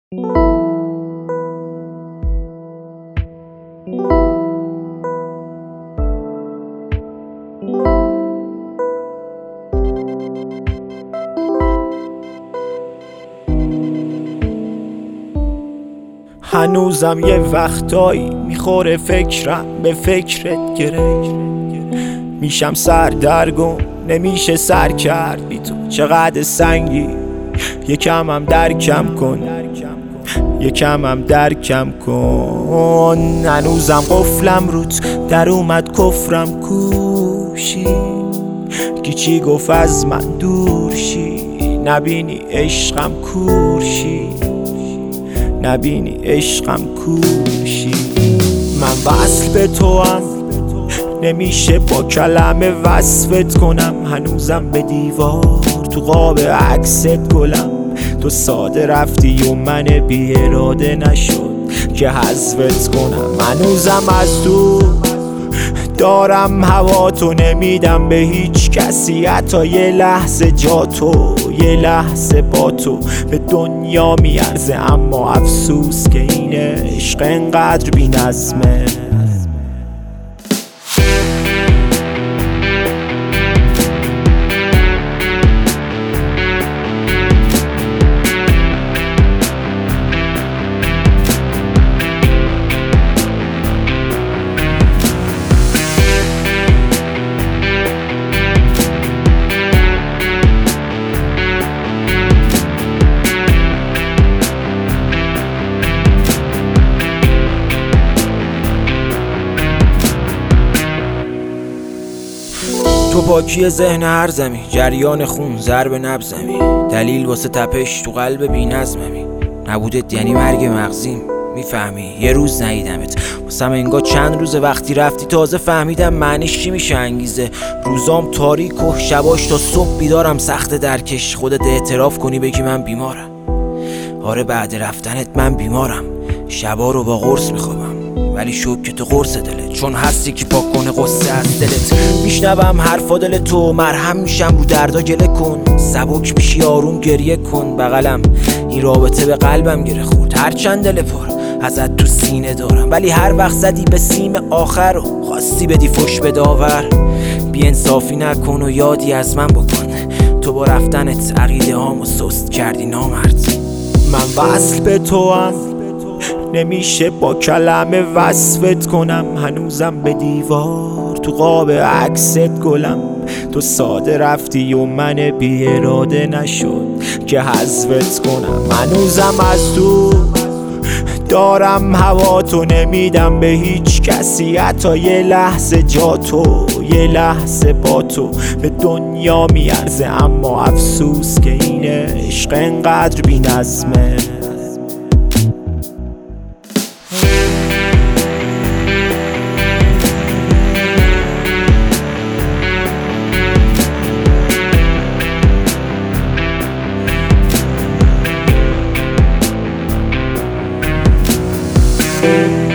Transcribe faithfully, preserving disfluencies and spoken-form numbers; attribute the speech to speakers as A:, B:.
A: هنوزم یه وقتایی میخوره فکرم به فکرت گره، میشم سردرگم نمیشه سر کرد بی تو. چقدر سنگی یکم هم درکم کن، یکم هم درکم کن. هنوزم قفلم روت در اومد کفرم کوشی، گیچی گفت از من دور شی، نبینی عشقم کورشی، نبینی عشقم کورشی. من وصل به تو هم نمیشه با کلمه وصفت کنم، هنوزم به دیوار تو قاب عکست گلم. تو ساده رفتی و من بی اراده نشد که حذفت کنم. هنوزم از تو دارم هوا تو، نمیدم به هیچ کسی حتی یه لحظه جا تو، یه لحظه با تو به دنیا میارزه. اما افسوس که این عشق انقدر بی نظمه.
B: تو پاکی ذهن هر زمی، جریان خون ضرب نبضمی، دلیل واسه تپش تو قلب بی نظممی. نبودت یعنی مرگ مغزیم، میفهمی یه روز ندیدمت واسم انگار چند روزه. وقتی رفتی تازه فهمیدم معنیش چی میشه انگیزه. روزام تاریک و شباش تا صبح بیدارم، سخت درکش خودت اعتراف کنی بگی من بیمارم. آره بعد رفتنت من بیمارم، شبا رو با قرص میخوابم ولی شب که تو قرص دلت، چون هستی که پاک کنه قصه از دلت. میشنوم حرفا دل تو، مرهم میشم رو دردا گله کن. سبک میشی آروم گریه کن بغلم، این رابطه به قلبم گره خورد. هرچند دل پر ازت تو سینه دارم، ولی هر وقت زدی به سیم آخر رو خواستی بدی فش به داور. بی انصافی نکن و یادی از من بکن، تو با رفتنت عقیده هامو سست کردی نامرد.
A: من وصل به تو هم نمیشه با کلمه وصفت کنم، هنوزم به دیوار تو قاب عکست گلم. تو ساده رفتی و من بی اراده نشد که حذفت کنم. هنوزم از تو دارم هوا تو، نمیدم به هیچ کسی حتی یه لحظه جا تو، یه لحظه با تو به دنیا میارزه. اما افسوس که این عشق انقدر بی نظمه.
B: thank you